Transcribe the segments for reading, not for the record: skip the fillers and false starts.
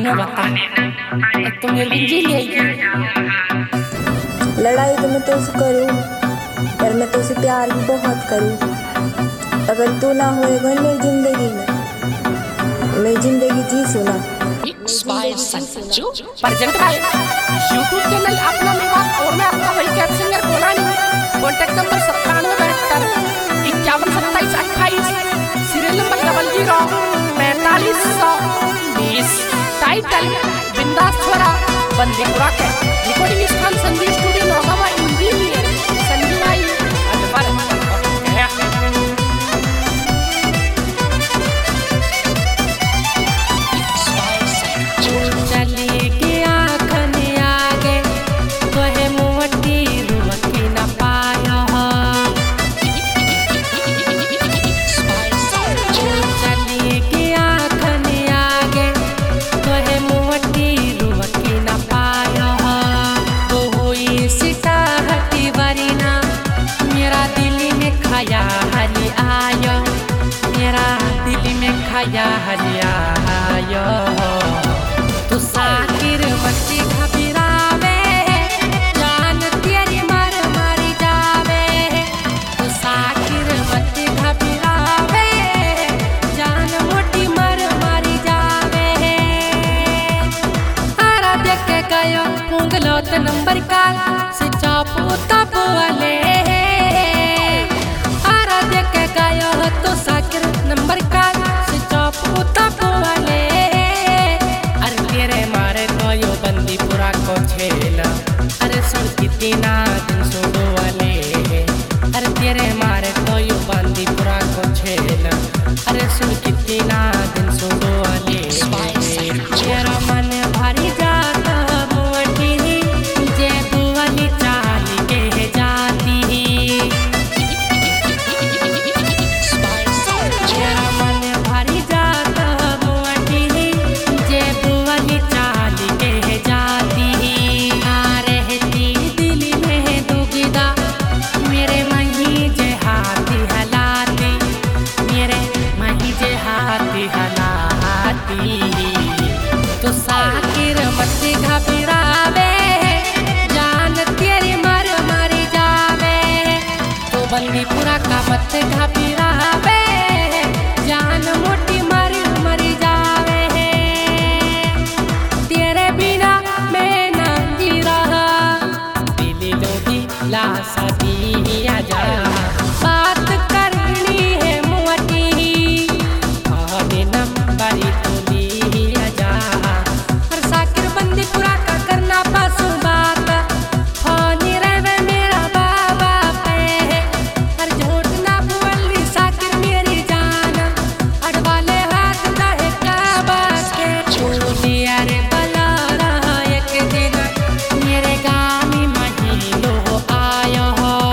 ना बता तुम जी ले लड़ाई तो मैं तुझसे करूँ पर मैं तुझसे प्यार भी बहुत करूँ। अगर तू ना होएगा मेरी जिंदगी में मैं जिंदगी जी सुना। प्रेजेंट बाय यूट्यूब चैनल अपना मेवा और मैं आपका वही कैप सिंगर बोला नहीं। Contact number 9772512728 serial number 004520 title Bindas Chhora Bandipura के रिकॉर्डिंग स्थान संजीव स्टूडियो नौगावा इंजीनियर संजीव भाई अकबर खाया हलिया आयो तू साकिर मस्ती घबरावे जान तेरी मर मरी जावे। तू साकिर मस्ती घबरावे जान मोटी मर मरी जावे। आरा देख के गयो उंगलोत नंबर का से चापू तब वाले आरा देख के गयो तो साकिर नंबर का बंदीपुरा को छेला अरे सुन कितना दिन सोडो वाले अरे तेरे मारे तो यू बंदीपुरा को छेला अरे सुन कितना दिन सोडो वाले तेरा मन भारी जाता बुआटी जे बुआली चाली के जाती तेरा मन भारी जाता बुआटी जे बुआली चाली तो साकिर मत घबरावे जान तेरी मर मरी जावे। तो बंदीपुरा का मत घबरावे जान मोटी मर मरी जावे। तेरे बिना मैं ना जी रहा दिल लोगी ला सदी आजा बात करनी है मोटी आने नंबरी बंदीपुरा का करना बस बात फोनी रहे मेरा बाबा पे हर झूठ ना बोली साकिर मेरी जान अड़वाले हाथ रहे काबा के चोली अरे बला रहा एक दिन मेरे गाँव में महिलो आयो हो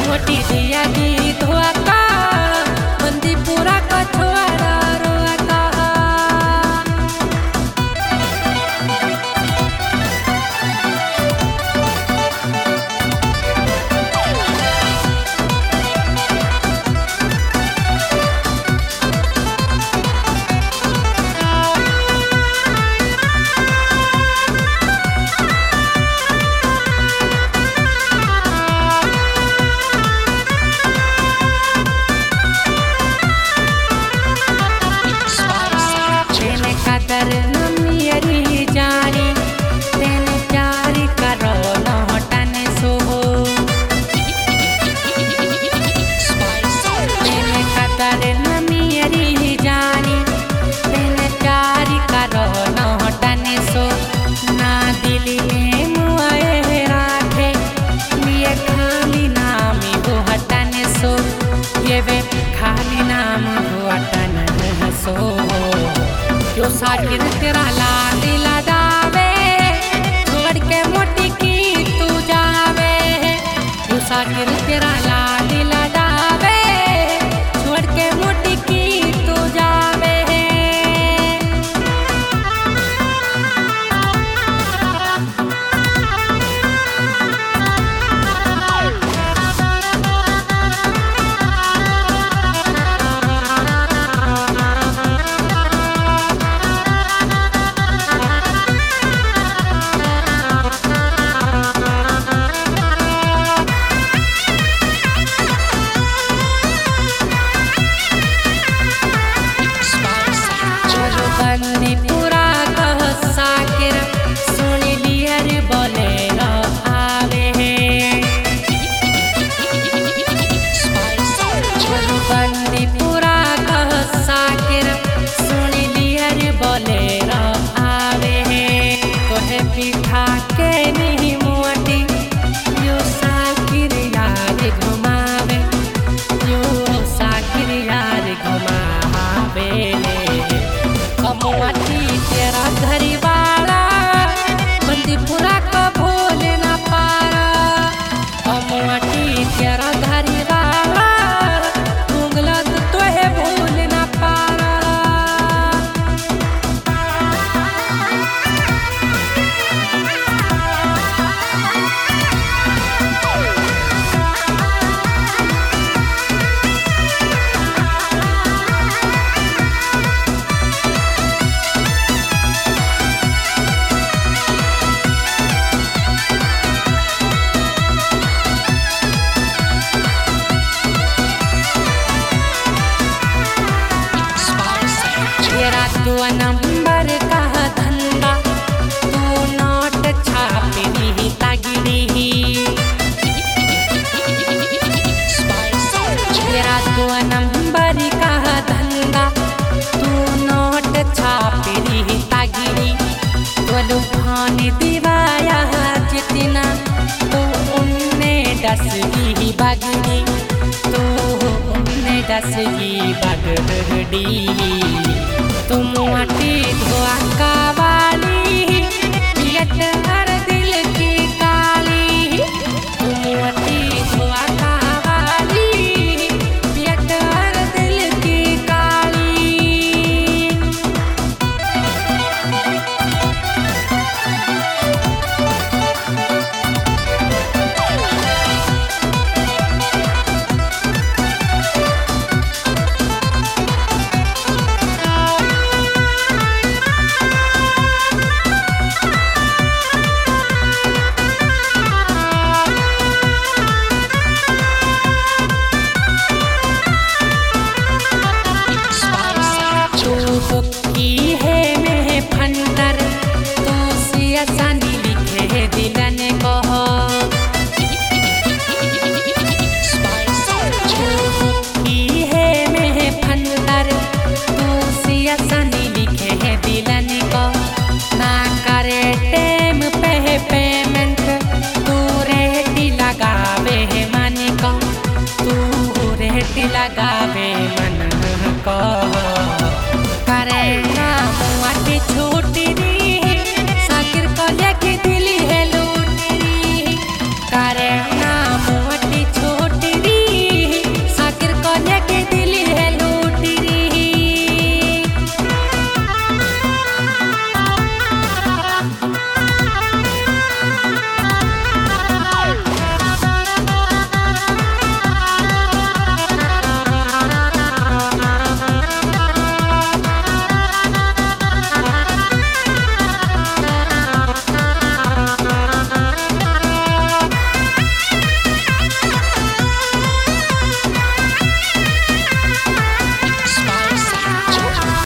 मोटी दिया दी धोआ का बंदीपुरा का छोरा रोआ का। कदर नमियरी जारी तेने प्यारी करो लौटन सो तेने कदर नमियरी जारी तेने प्यारी करो लौटन सो ना दिली में मुआए राखे लिए खाली नाम वो हटन सो ये वे खाली नाम वो हटन सो जो साकिर तेरा लाड लदावे छोड़ के मोटी की तू जावे। जो साकिर तेरा लाड लदावे छोड़ के मोटी की तू जावे। बंदीपुरा कह साकिर सुन लियर बोले न आवे। बंदीपुरा कह साकिर सुन लियर बोले न आवे। तोहे पिठा के नहीं मोटी यो साकिर यार घुमावे यो साकिर यार घुमावे। कमुआटी तेरा घरी वाला बंदीपुरा को भूल न पारा। कमुआटी तेरा घरी वाला मुगला तो है भूल न पारा। तेरा 2 नंबर का धंधा तू नोट छापनी तगड़ी। तेरा 2 नंबर का धंधा तू नोट छापनी तगड़ी। तो लुभान दिवाया जितना तो उनने 10 की बगड़ी तो उनने 10 की बगड़ी। तुम माटी धोआ का वाली पियत हर दिल की काली। तुम माटी धोआ का वाली पियत हर दिल की काली। की है में फंडर तू सियासानी लिखे दिलन को की है में फंडर तू सियासानी लिखे दिलन को। ना करे टेम पे पेमेंट तू रेट लगावे मन को तू रेट लगावे मन को। करे ना मुआटी छूटी साकिर को लेके दिली है लूटी करे